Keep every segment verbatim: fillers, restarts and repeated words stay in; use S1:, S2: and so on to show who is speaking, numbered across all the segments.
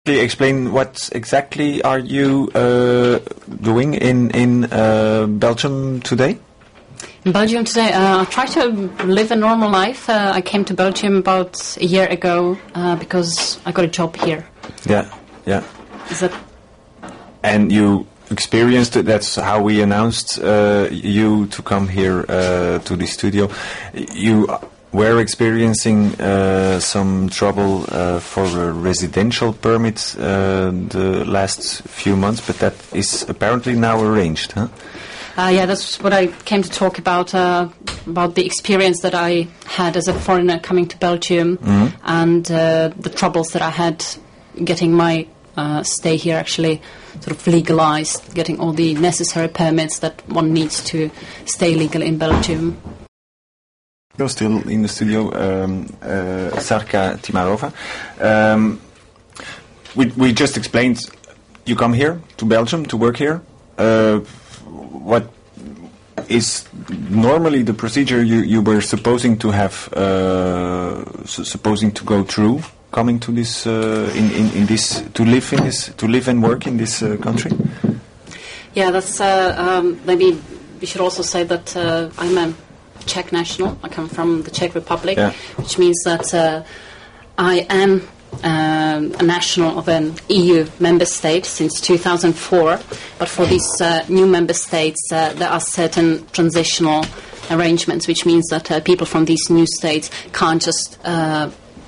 S1: Explain what exactly are you uh, doing in in uh, Belgium today?
S2: In Belgium today, uh, I try to live a normal life. Uh, I came to Belgium about a year ago uh, because I got a job here.
S1: Yeah, yeah.
S2: Is that?
S1: And you experienced it. That's how we announced uh, you to come here uh, to the studio. You were experiencing uh, some trouble uh, for a residential permit uh, the last few months, but that is apparently now arranged, huh?
S2: Uh, yeah, that's what I came to talk about, uh, about the experience that I had as a foreigner coming to Belgium, mm-hmm. and uh, the troubles that I had getting my uh, stay here actually sort of legalized, getting all the necessary permits that one needs to stay legal in Belgium.
S1: You're still in the studio, um, uh, Sarka Timarova. Um, we, we just explained you come here to Belgium to work here. Uh, what is normally the procedure you, you were supposing to have, uh, su- supposing to go through, coming to this, uh, in, in, in this, to live in this, to live and work in this uh, country?
S2: Yeah, that's uh, um, maybe we should also say that uh, I'm a Czech national. I come from the Czech Republic, yeah. Which means that uh, I am um, a national of an E U member state since two thousand four. But for these uh, new member states, uh, there are certain transitional arrangements, which means that uh, people from these new states can't just uh,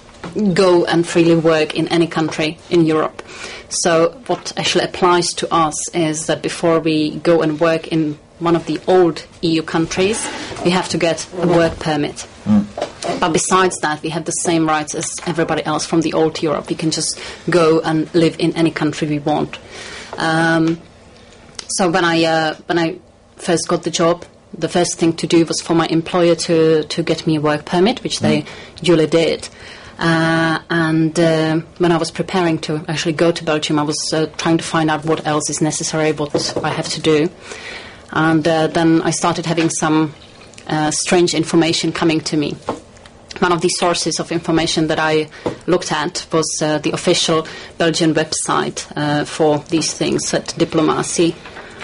S2: go and freely work in any country in Europe. So what actually applies to us is that before we go and work in one of the old E U countries, we have to get a work permit. Mm. But besides that, we have the same rights as everybody else from the old Europe. We can just go and live in any country we want. Um, so when I uh, when I first got the job, the first thing to do was for my employer to, to get me a work permit, which mm. they duly did. Uh, and uh, when I was preparing to actually go to Belgium, I was uh, trying to find out what else is necessary, what I have to do. And uh, then I started having some uh, strange information coming to me. One of the sources of information that I looked at was uh, the official Belgian website uh, for these things at diplomatie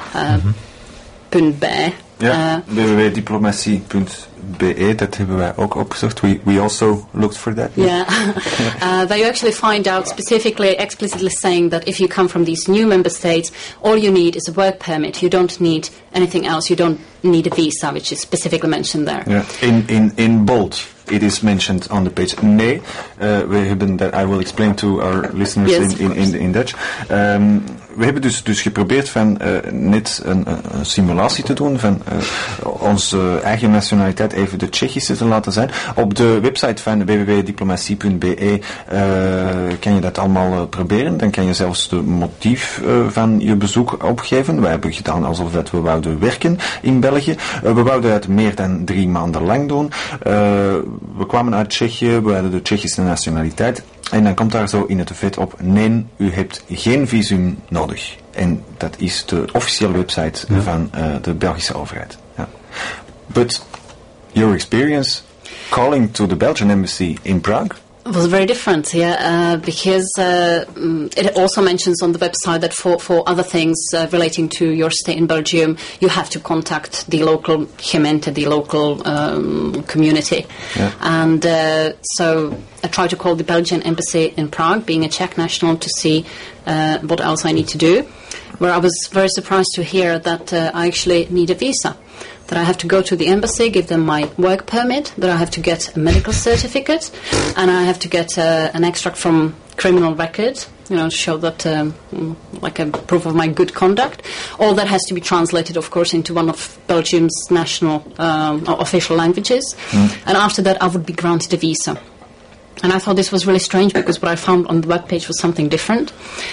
S2: punt b e.
S1: Ja, w w w punt diplomatie punt b e, dat hebben wij ook opgezocht. We, we also looked for that.
S2: Yeah. uh, they actually find out specifically, explicitly saying that if you come from these new member states, all you need is a work permit. You don't need anything else. You don't need a visa, which is specifically mentioned there.
S1: Yeah. In, in, in bold, it is mentioned on the page. Nee, uh, we hebben that I will explain to our listeners
S2: yes,
S1: in, in, in, in Dutch. Um, we hebben dus, dus geprobeerd van uh, net een, een simulatie te doen van uh, onze eigen nationaliteit even de Tsjechische te laten zijn. Op de website van w w w punt diplomatie punt b e uh, kan je dat allemaal uh, proberen. Dan kan je zelfs de motief uh, van je bezoek opgeven. Wij hebben gedaan alsof dat we wouden werken in België. Uh, we wouden het meer dan drie maanden lang doen. Uh, we kwamen uit Tsjechië, we hadden de Tsjechische nationaliteit. En dan komt daar zo in het vet op, nee, u hebt geen visum nodig. En dat is de officiële website ja. van uh, de Belgische overheid. Ja. But your experience calling to the Belgian embassy in Prague?
S2: It was very different, yeah, uh, because uh, it also mentions on the website that for, for other things uh, relating to your stay in Belgium, you have to contact the local gemeente, the local um, community. Yeah. And uh, so I tried to call the Belgian embassy in Prague, being a Czech national, to see uh, what else I need to do, where I was very surprised to hear that uh, I actually need a visa. That I have to go to the embassy, give them my work permit, that I have to get a medical certificate, and I have to get uh, an extract from criminal record, you know, to show that, um, like a proof of my good conduct. All that has to be translated, of course, into one of Belgium's national um, or official languages. Mm. And after that, I would be granted a visa. And I thought this was really strange because what I found on the webpage was something different.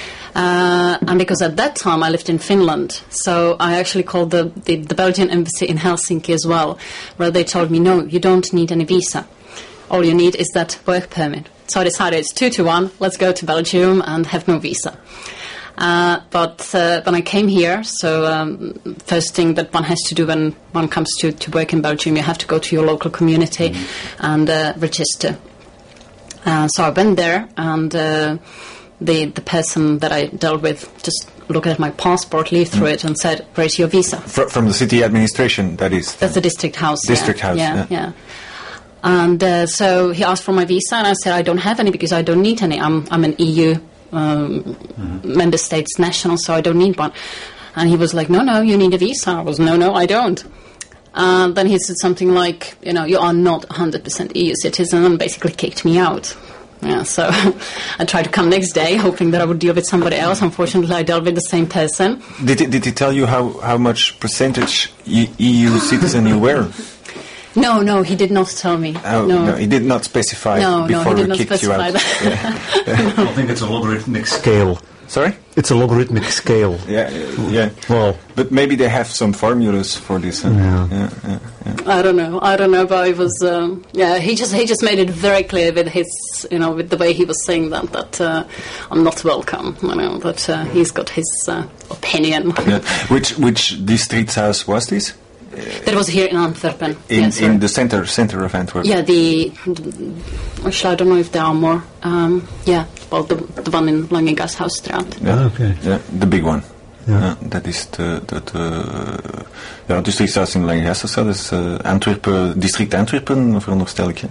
S2: Uh, and because at that time I lived in Finland, so I actually called the, the, the Belgian embassy in Helsinki as well, where they told me, no, you don't need any visa. All you need is that work permit. So I decided it's two to one, let's go to Belgium and have no visa. Uh, but uh, when I came here, so um, first thing that one has to do when one comes to, to work in Belgium, you have to go to your local community mm-hmm. and uh, register. Uh, so I went there and... Uh, the the person that I dealt with just looked at my passport, leafed through mm. it, and said, "Where's your visa?"
S1: Fr- from the city administration, that is.
S2: That's the district house.
S1: District
S2: yeah.
S1: house.
S2: Yeah,
S1: yeah.
S2: yeah. And uh, so he asked for my visa, and I said, "I don't have any because I don't need any. I'm I'm an E U um, mm-hmm. member states national, so I don't need one." And he was like, "No, no, you need a visa." I was, "No, no, I don't." And then he said something like, "You know, you are not one hundred percent E U citizen," and basically kicked me out. Yeah, so I tried to come next day, hoping that I would deal with somebody else. Unfortunately, I dealt with the same person.
S1: Did he, did he tell you how, how much percentage E U citizen you were?
S2: No, no, he did not tell me.
S1: Oh, no. no, he did not specify
S2: no,
S1: before
S2: no, he
S1: we
S2: did
S1: kicked
S2: not
S1: you out.
S2: That.
S1: Yeah.
S3: I think it's a logarithmic scale.
S1: Sorry?
S3: It's a logarithmic scale.
S1: Yeah, yeah.
S3: Well,
S1: but maybe they have some formulas for this. Huh?
S3: Yeah.
S1: Yeah, yeah, yeah.
S2: I don't know. I don't know, but it was. Um, yeah, he just he just made it very clear with his, you know, with the way he was saying that that uh, I'm not welcome. You know, that uh, he's got his uh, opinion.
S1: Yeah. Which which district house was this?
S2: That was here in Antwerpen.
S1: In,
S2: yes,
S1: in the center center of Antwerp.
S2: Yeah, the, actually I don't know if there are more. Um, yeah, well, the the one in Langegashausstraat.
S1: Yeah,
S3: ah, okay.
S1: Yeah, the big one.
S3: Yeah.
S1: Yeah, that is the that uh, ja, districthuis in Langegashausstraat. Dat is uh, Antwerpen, district Antwerpen, veronderstel ik.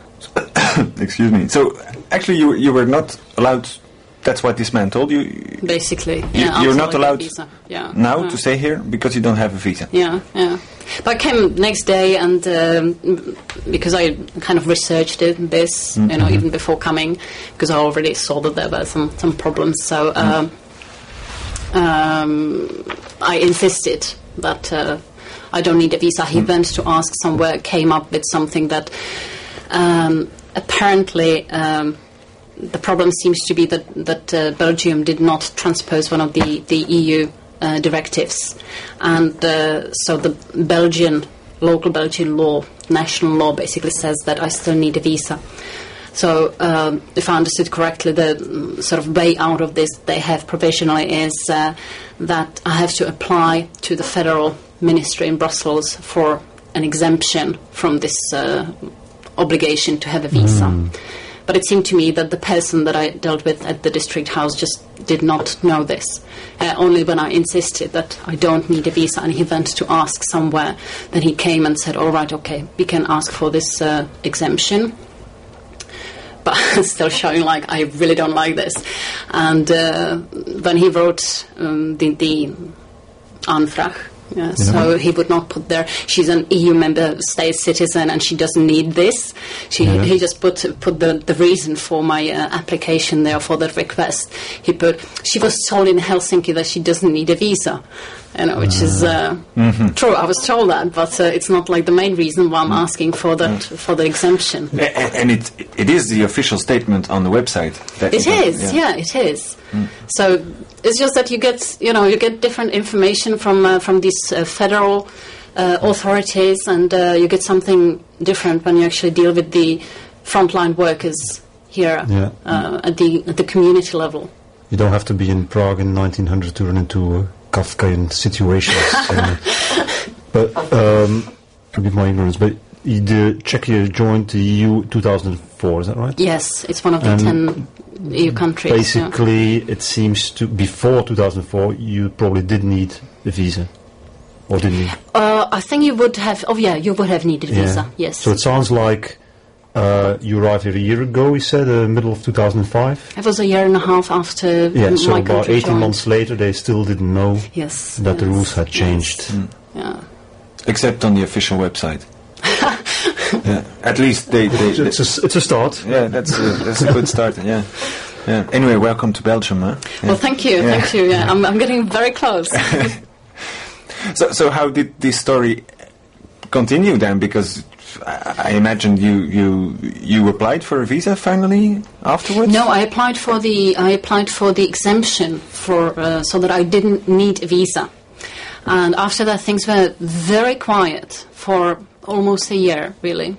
S1: Excuse me. So actually, you you were not allowed. That's what this man told you.
S2: Basically,
S1: you,
S2: yeah.
S1: You're not allowed
S2: visa. Yeah,
S1: now
S2: yeah.
S1: to stay here because you don't have a visa.
S2: Yeah, yeah. But I came next day, and um, because I kind of researched it, this, mm-hmm. you know, even before coming, because I already saw that there were some some problems. So um, mm. um, I insisted that uh, I don't need a visa. He mm. went to ask somewhere, came up with something that um, apparently. Um, The problem seems to be that that uh, Belgium did not transpose one of the the E U uh, directives, and uh, so the Belgian local Belgian law, national law, basically says that I still need a visa. So, um, if I understood correctly, the um, sort of way out of this they have provisionally is uh, that I have to apply to the federal ministry in Brussels for an exemption from this uh, obligation to have a visa. Mm. But it seemed to me that the person that I dealt with at the district house just did not know this. Uh, only when I insisted that I don't need a visa, and he went to ask somewhere, then he came and said, all right, okay, we can ask for this uh, exemption. But still showing like I really don't like this. And uh, when he wrote um, the, the aanvraag, yeah, so he would not put there, she's an E U member state citizen and she doesn't need this. She, yeah. He just put put the, the reason for my uh, application there, for that request. He put, she was told in Helsinki that she doesn't need a visa. You know, which uh, is uh, mm-hmm. true. I was told that, but uh, it's not like the main reason why I'm asking for that mm. for the exemption.
S1: And, and it it is the official statement on the website.
S2: That it is, yeah. yeah, it is. Mm. So it's just that you get, you know, you get different information from uh, from these uh, federal uh, authorities, and uh, you get something different when you actually deal with the frontline workers here yeah. uh, at the at the community level.
S3: You don't have to be in Prague in nineteen hundred to run into Uh, Kafkain situations. uh, but um, forgive my ignorance, but the Czechia joined the E U two thousand four, is that right?
S2: Yes, it's one of the and ten E U countries.
S3: Basically,
S2: yeah.
S3: it seems to, before two thousand four, you probably did need a visa. Or didn't you?
S2: Uh, I think you would have, oh yeah, you would have needed a
S3: yeah.
S2: visa, yes.
S3: So it sounds like Uh, you arrived here a year ago, we said, uh, middle of two thousand five?
S2: It was a year and a half after
S3: yeah,
S2: my
S3: so about
S2: country
S3: eighteen
S2: joined.
S3: months later, they still didn't know
S2: yes,
S3: that
S2: yes,
S3: the rules had changed.
S2: Yes. Mm. Yeah.
S1: Except on the official website. yeah. At least they... they, they
S3: it's, a, it's a start.
S1: Yeah, that's a, that's a good start, yeah. Yeah. Anyway, welcome to Belgium, huh? Yeah.
S2: Well, thank you, yeah. thank you. Yeah, I'm, I'm getting very close.
S1: so, so how did this story continue then? Because I imagine you, you you applied for a visa finally afterwards?
S2: No, I applied for the I applied for the exemption for uh, so that I didn't need a visa. And after that, things were very quiet for almost a year, really,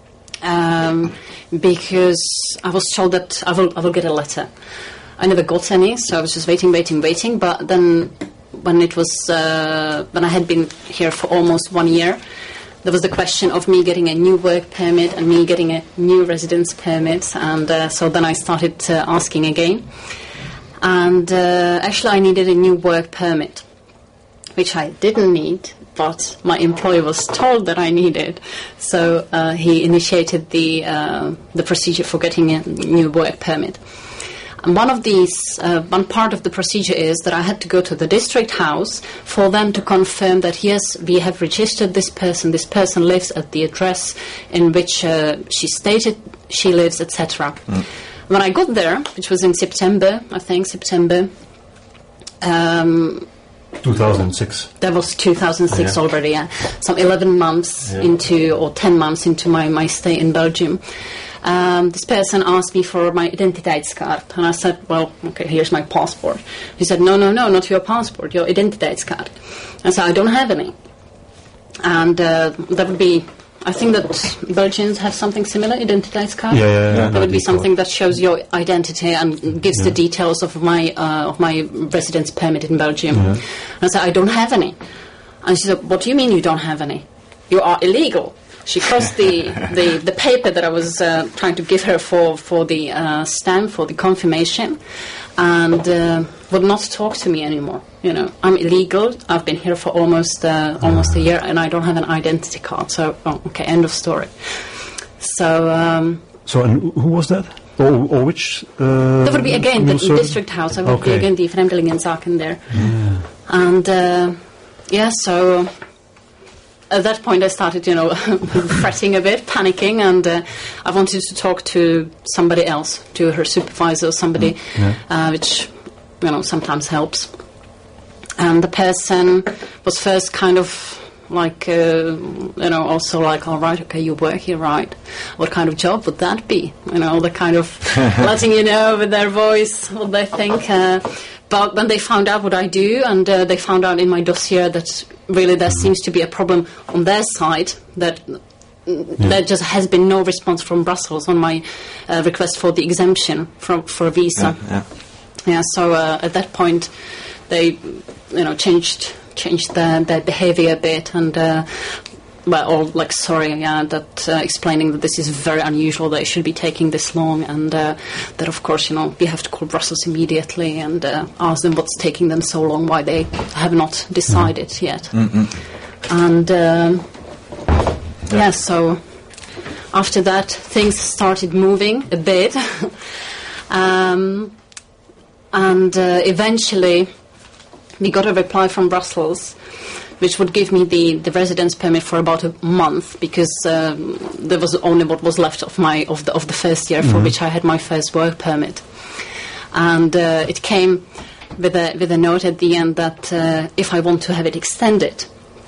S2: um, because I was told that I will I will get a letter. I never got any, so I was just waiting, waiting, waiting. But then, when it was uh, when I had been here for almost one year, there was the question of me getting a new work permit and me getting a new residence permit, and uh, so then I started uh, asking again. And uh, actually I needed a new work permit, which I didn't need, but my employer was told that I needed. So uh, he initiated the uh, the procedure for getting a new work permit. And one of these, uh, one part of the procedure is that I had to go to the district house for them to confirm that, yes, we have registered this person, this person lives at the address in which uh, she stated she lives, et cetera. Mm. When I got there, which was in September, I think, September... Um,
S3: two thousand six.
S2: That was two thousand six
S3: yeah.
S2: already, yeah. Some eleven months yeah. into, or ten months into my, my stay in Belgium. Um, this person asked me for my identiteitskaart. And I said, well, okay, here's my passport. He said, no, no, no, not your passport, your identiteitskaart. I said, I don't have any. And uh, that would be... I think that Belgians have something similar, identiteitskaart.
S3: Yeah, yeah, yeah.
S2: That would be something that shows your identity and gives yeah. the details of my uh, of my residence permit in Belgium. Yeah. And I said, I don't have any. And she said, what do you mean you don't have any? You are illegal. She crossed the, the, the paper that I was uh, trying to give her for, for the uh, stamp, for the confirmation, and uh, would not talk to me anymore. You know, I'm illegal. I've been here for almost uh, almost a year, and I don't have an identity card. So, oh, okay, end of story. So, um,
S3: so, and who was that, or, or which? Uh,
S2: that would be again the district house. I would okay. be again the Vreemdelingenzaken there, yeah. and uh, yeah. So at that point, I started, you know, fretting a bit, panicking, and uh, I wanted to talk to somebody else, to her supervisor, somebody, yeah. uh, which, you know, sometimes helps. And the person was first kind of like, uh, you know, also like, all right, okay, you work here, right? What kind of job would that be? You know, the kind of letting you know with their voice what they think. Uh, but when they found out what I do, and uh, they found out in my dossier that really there seems to be a problem on their side, that yeah. there just has been no response from Brussels on my uh, request for the exemption from, for a visa.
S1: Yeah, yeah.
S2: yeah so uh, at that point, they, you know, changed changed their, their behavior a bit, and uh, well, all like sorry, yeah, that uh, explaining that this is very unusual, that it should be taking this long, and uh, that of course, you know, we have to call Brussels immediately and uh, ask them what's taking them so long, why they have not decided mm. yet. Mm-hmm. And um, yeah. yeah, so after that, things started moving a bit, um, and uh, eventually we got a reply from Brussels, which would give me the, the residence permit for about a month, because um, there was only what was left of my of the of the first year mm-hmm. for which I had my first work permit, and uh, it came with a with a note at the end that uh, if I want to have it extended,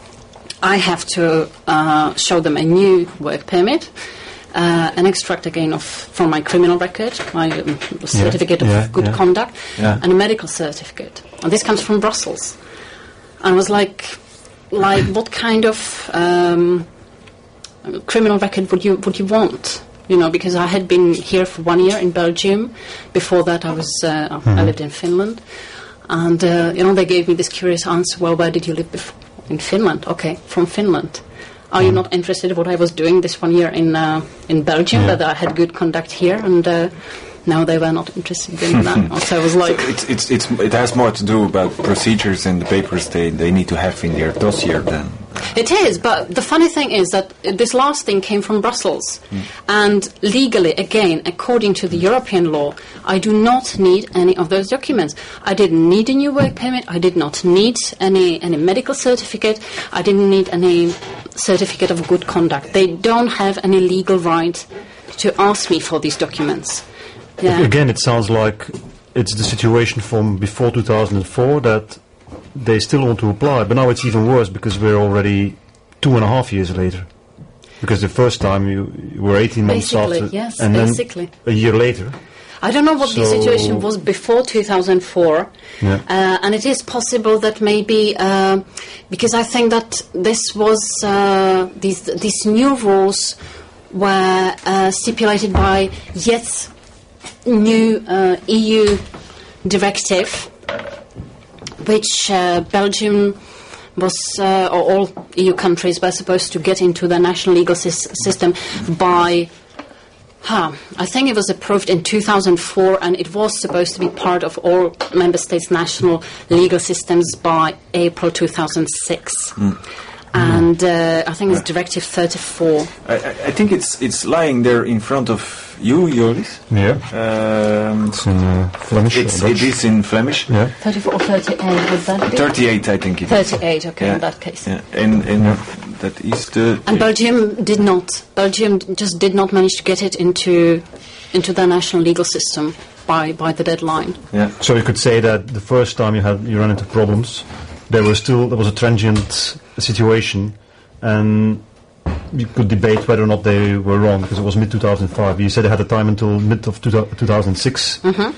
S2: I have to uh, show them a new work permit, uh, an extract again of from my criminal record, my um, certificate yeah, of yeah, good
S3: yeah.
S2: conduct,
S3: yeah.
S2: and a medical certificate, and this comes from Brussels, and I was like. Like, what kind of um, criminal record would you would you want? You know, because I had been here for one year in Belgium. Before that, I was uh, mm-hmm. I lived in Finland, and uh, you know, they gave me this curious answer. Well, where did you live before? In Finland. Okay, from Finland. Are mm-hmm. you not interested in what I was doing this one year in uh, in Belgium? Yeah. That I had good conduct here, and uh, no, they were not interested in that. So I was like,
S1: so it's, it's, it's, it has more to do about procedures and the papers they, they need to have in their dossier then.
S2: It is, but the funny thing is that this last thing came from Brussels, mm. and legally, again, according to the European law, I do not need any of those documents. I didn't need a new work permit. I did not need any any medical certificate. I didn't need any certificate of good conduct. They don't have any legal right to ask me for these documents. Yeah.
S3: Again, it sounds like it's the situation from before two thousand four that they still want to apply, but now it's even worse because we're already two and a half years later. Because the first time you, you were eighteen months
S2: basically,
S3: after,
S2: yes,
S3: and
S2: basically.
S3: then a year later.
S2: I don't know what
S3: so
S2: the situation was before two thousand four,
S3: yeah.
S2: uh, and it is possible that maybe uh, because I think that this was uh, these these new rules were uh, stipulated by yet new uh, E U directive, which uh, Belgium was, uh, or all E U countries were supposed to get into the national legal sy- system by, uh, I think, April two thousand four. So uh, Huh. I think it was approved in two thousand four, and it was supposed to be part of all member states' national legal systems by April two thousand six. Mm. And uh, I think it's Directive thirty-four.
S1: I, I think it's it's lying there in front of you, Joris.
S3: Yeah.
S1: Um,
S3: it's in uh, Flemish.
S1: It's, it is in Flemish.
S2: Yeah. thirty-four or thirty-eight, would that be?
S1: thirty-eight, I think it
S2: is. thirty-eight, okay,
S1: yeah.
S2: in that case.
S1: Yeah. And, and yeah. that is the...
S2: And Belgium did not. Belgium just did not manage to get it into into the national legal system by, by the deadline.
S3: Yeah. So you could say that the first time you had you ran into problems, there was still there was a transient situation, and you could debate whether or not they were wrong, because it was mid two thousand five. You said they had the time until mid of two thousand six.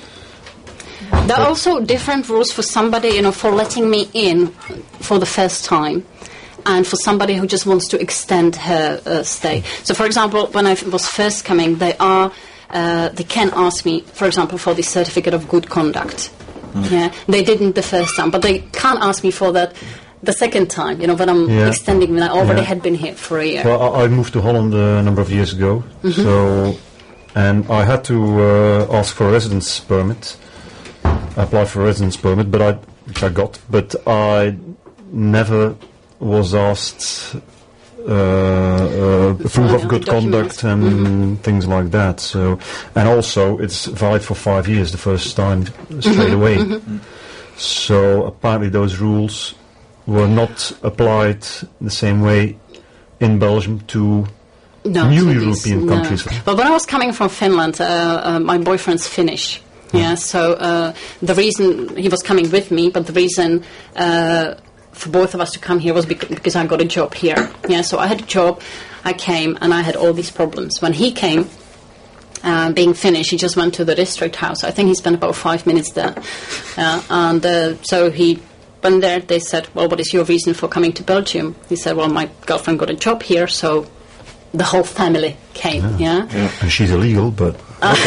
S2: Mm-hmm. There are also different rules for somebody, you know, for letting me in for the first time, and for somebody who just wants to extend her uh, stay. So, for example, when I f- was first coming, they are uh, they can ask me, for example, for the certificate of good conduct. Mm. Yeah, they didn't the first time, but they can't ask me for that the second time, you know, when I'm yeah. extending, when I already yeah. had been here for a year.
S3: Well, I, I moved to Holland a number of years ago, mm-hmm. so, and I had to uh, ask for a residence permit. I applied for a residence permit, but I, which I got, but I never was asked uh, uh, proof of good conduct and mm-hmm. things like that. So, and also it's valid for five years the first time straight mm-hmm. away. Mm-hmm. So apparently those rules were not applied the same way in Belgium to
S2: no,
S3: new
S2: so
S3: European
S2: these,
S3: countries.
S2: No. But when I was coming from Finland, uh, uh, my boyfriend's Finnish. Yeah, so uh, the reason he was coming with me, but the reason uh, for both of us to come here was bec- because I got a job here. Yeah, so I had a job, I came, and I had all these problems. When he came, uh, being Finnish, he just went to the district house. I think he spent about five minutes there. Uh, and uh, so he went there, they said, well, what is your reason for coming to Belgium? He said, well, my girlfriend got a job here, so the whole family came, yeah?
S3: yeah? yeah. And she's illegal, but...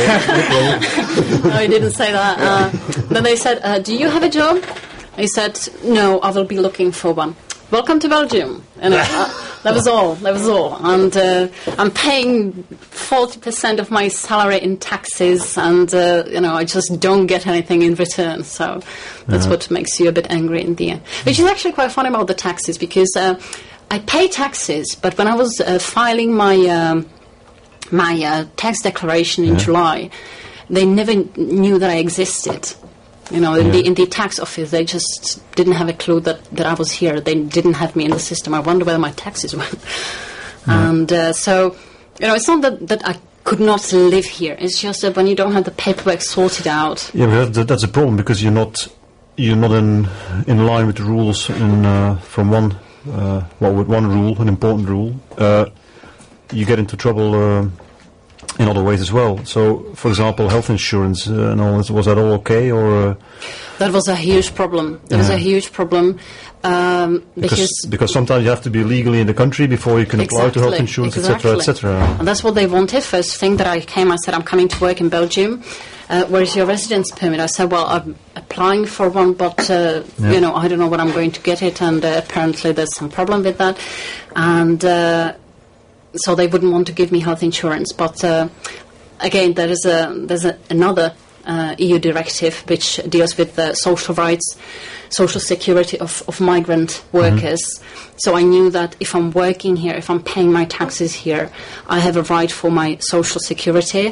S2: Okay. No, he didn't say that. Uh, then they said, uh, do you have a job? He said, no, I will be looking for one. Welcome to Belgium. And uh, that was all, that was all. And uh, I'm paying forty percent of my salary in taxes, and, uh, you know, I just don't get anything in return. So that's uh-huh. what makes you a bit angry in the end. Which is actually quite funny about the taxes, because uh, I pay taxes, but when I was uh, filing my... Um, my uh, tax declaration in yeah. July, they never n- knew that I existed. You know, in, yeah. the, in the tax office, they just didn't have a clue that, that I was here. They didn't have me in the system. I wonder where my taxes went. Yeah. And uh, so, you know, it's not that, that I could not live here. It's just that when you don't have the paperwork sorted out...
S3: Yeah, but that, that's a problem, because you're not you're not in in line with the rules in, uh, from one, uh, well, with one rule, an important rule. Uh, you get into trouble uh, in other ways as well. So, for example, health insurance uh, and all this, was that all okay, or? Uh,
S2: that was a huge problem. That yeah. was a huge problem um,
S3: because,
S2: because
S3: because sometimes you have to be legally in the country before you can
S2: exactly,
S3: apply to health insurance,
S2: exactly.
S3: et cetera, et cetera.
S2: And that's what they wanted. First thing that I came, I said, I'm coming to work in Belgium. Uh, where is your residence permit? I said, well, I'm applying for one, but, uh, yeah. you know, I don't know when I'm going to get it, and uh, apparently there's some problem with that. And... Uh, So they wouldn't want to give me health insurance, but uh, again, there is a there's a, another uh, E U directive which deals with the social rights, social security of, of migrant workers. Mm-hmm. So I knew that if I'm working here, if I'm paying my taxes here, I have a right for my social security,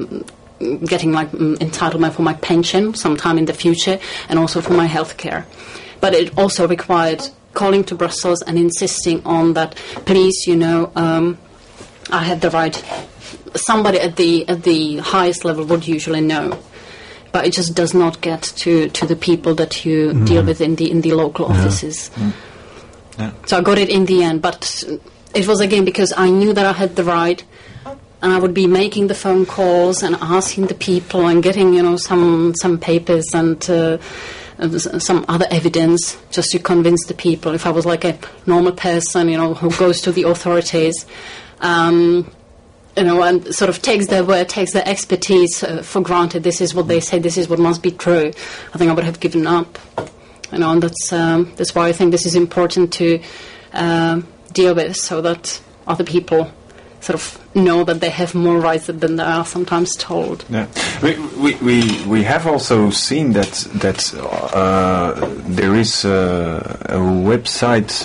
S2: getting my entitlement for my pension sometime in the future, and also for my health care. But it also required calling to Brussels and insisting on that, please, you know, um, I have the right. Somebody at the at the highest level would usually know, but it just does not get to, to the people that you mm. deal with in the in the local yeah. offices. Mm. Yeah. So I got it in the end, but it was again because I knew that I had the right, and I would be making the phone calls and asking the people and getting, you know, some some papers and. Uh, some other evidence just to convince the people. If I was like a normal person, you know, who goes to the authorities, um, you know, and sort of takes their word, takes their expertise uh, for granted, this is what they say, this is what must be true, I think I would have given up. You know, and that's, um, that's why I think this is important to uh, deal with, so that other people sort of know that they have more rights than they are sometimes told.
S1: Yeah, we we we, we have also seen that that uh, there is uh, a website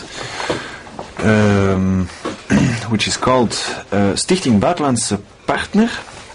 S1: um, which is called uh, Stichting Buitenlandse Partner.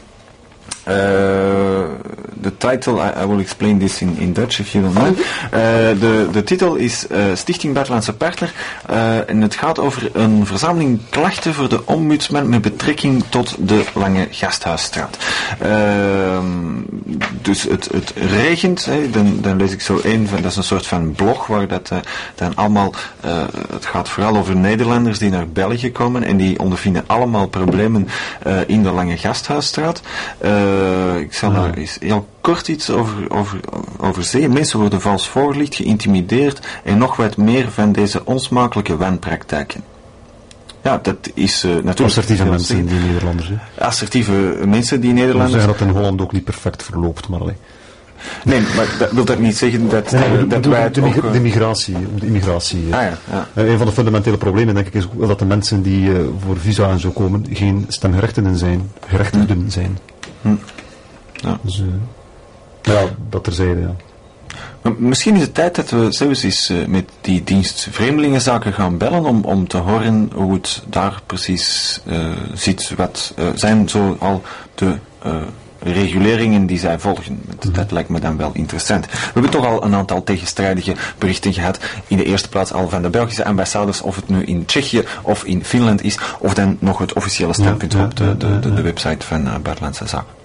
S1: Uh, the title, I, I will explain this in, in Dutch if you don't mind. Uh, de, de titel is uh, Stichting Buitenlandse Partner uh, en het gaat over een verzameling klachten voor de ombudsman met betrekking tot de Lange Gasthuisstraat. Uh, dus het, het regent, hè, dan, dan lees ik zo een van, dat is een soort van blog waar dat uh, dan allemaal, uh, het gaat vooral over Nederlanders die naar België komen en die ondervinden allemaal problemen uh, in de Lange Gasthuisstraat. Uh, Uh, ik zal daar eens heel kort iets over, over, over zeggen. Mensen worden vals voorgelicht, geïntimideerd en nog wat meer van deze onsmakelijke wanpraktijken. Ja, dat is uh, natuurlijk...
S3: Assertieve mensen, zeggen. Die Nederlanders. Hè?
S1: Assertieve mensen die Nederlanders...
S3: We zeggen dat in Holland ook niet perfect verloopt, maar alleen.
S1: Nee, maar dat wil dat niet zeggen dat, nee, uh, dat
S3: de,
S1: wij het
S3: de,
S1: ook... Uh...
S3: de migratie. De immigratie
S1: ah, ja, ja.
S3: Uh, een van de fundamentele problemen, denk ik, is ook dat de mensen die uh, voor visa en zo komen, geen stemgerechtigden zijn, gerechtigden hmm. zijn.
S1: Hm. Ja.
S3: Dus, uh, ja, dat terzijde, ja.
S1: Maar misschien is het tijd dat we zelfs eens uh, met die dienst Vreemdelingenzaken gaan bellen om, om te horen hoe het daar precies uh, zit. Wat uh, zijn zo al de uh, reguleringen die zij volgen. Dat, dat lijkt me dan wel interessant. We hebben toch al een aantal tegenstrijdige berichten gehad. In de eerste plaats al van de Belgische ambassades, of het nu in Tsjechië of in Finland is, of dan nog het officiële standpunt ja, ja, op de, de, de, de website van uh, Buitenlandse Zaken.